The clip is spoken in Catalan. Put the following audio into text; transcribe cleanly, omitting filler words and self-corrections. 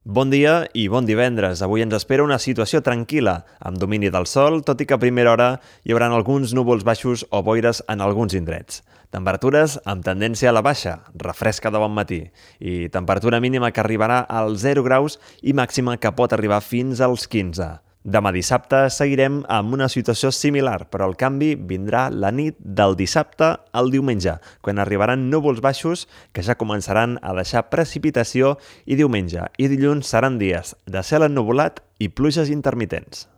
Bon dia i bon divendres. Avui ens espera una situació tranquil·la, amb domini del sol, tot i que a primera hora hi haurà alguns núvols baixos o boires en alguns indrets. Temperatures amb tendència a la baixa, refresca de bon matí, i temperatura mínima que arribarà als 0 graus i màxima que pot arribar fins als 15. Demà dissabte seguirem amb una situació similar, però el canvi vindrà la nit del dissabte al diumenge, quan arribaran núvols baixos que ja començaran a deixar precipitació i diumenge i dilluns seran dies de cel ennuvolat i pluges intermitents.